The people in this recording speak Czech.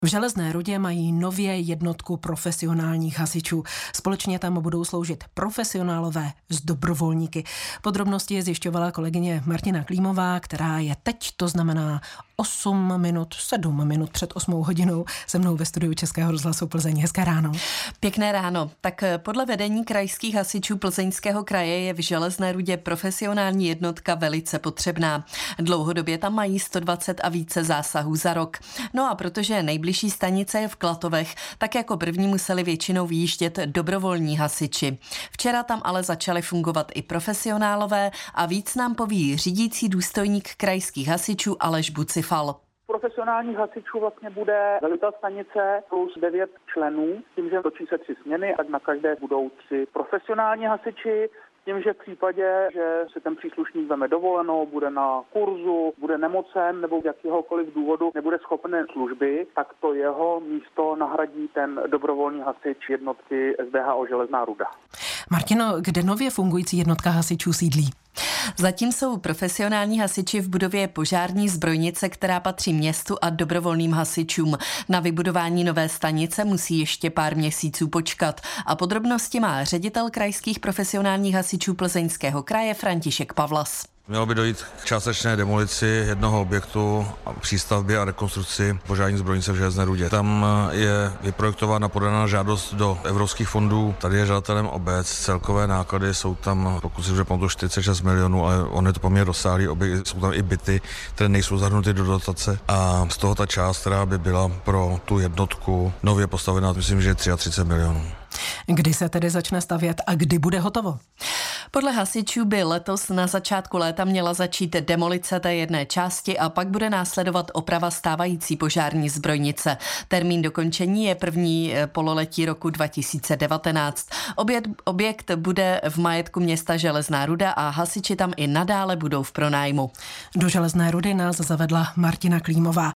V Železné Rudě mají nově jednotku profesionálních hasičů. Společně tam budou sloužit profesionálové s dobrovolníky. Podrobnosti zjišťovala kolegyně Martina Klímová, která je teď, to znamená 7 minut před 8 hodinou se mnou ve studiu Českého rozhlasu Plzeň. Hezké ráno. Pěkné ráno. Tak podle vedení krajských hasičů Plzeňského kraje je v Železné Rudě profesionální jednotka velice potřebná. Dlouhodobě tam mají 120 a více zásahů za rok. No a protože nejbližší stanice je v Klatovech, tak jako první museli většinou vyjíždět dobrovolní hasiči. Včera tam ale začaly fungovat i profesionálové a víc nám poví řídící důstojník krajských hasičů Aleš Bucifal. Profesionálních hasičů vlastně bude velitel stanice plus 9 členů, tím, že točí se 3 směny, tak na každé budou 3 profesionální hasiči, tím, že v případě, že si ten příslušník veme dovolenou, bude na kurzu, bude nemocen nebo z jakéhokoliv důvodu nebude schopen služby, tak to jeho místo nahradí ten dobrovolný hasič jednotky SBHO Železná Ruda. Martino, kde nově fungující jednotka hasičů sídlí? Zatím jsou profesionální hasiči v budově požární zbrojnice, která patří městu a dobrovolným hasičům. Na vybudování nové stanice musí ještě pár měsíců počkat. A podrobnosti má ředitel krajských profesionálních hasičů Plzeňského kraje František Pavlas. Mělo by dojít k částečné demolici jednoho objektu, přístavbě a rekonstrukci požární zbrojnice v Železné Rudě. Tam je vyprojektována podaná žádost do evropských fondů. Tady je žadatelem obec. Celkové náklady jsou tam, pokud si dobře pamatuju, 46 milionů, ale on je to poměrně rozsáhlý objekt. Jsou tam i byty, které nejsou zahrnuty do dotace. A z toho ta část, která by byla pro tu jednotku nově postavená, myslím, že je 33 milionů. Kdy se tedy začne stavět a kdy bude hotovo? Podle hasičů by letos na začátku léta měla začít demolice té jedné části a pak bude následovat oprava stávající požární zbrojnice. Termín dokončení je první pololetí roku 2019. Objekt bude v majetku města Železná Ruda a hasiči tam i nadále budou v pronájmu. Do Železné Rudy nás zavedla Martina Klímová.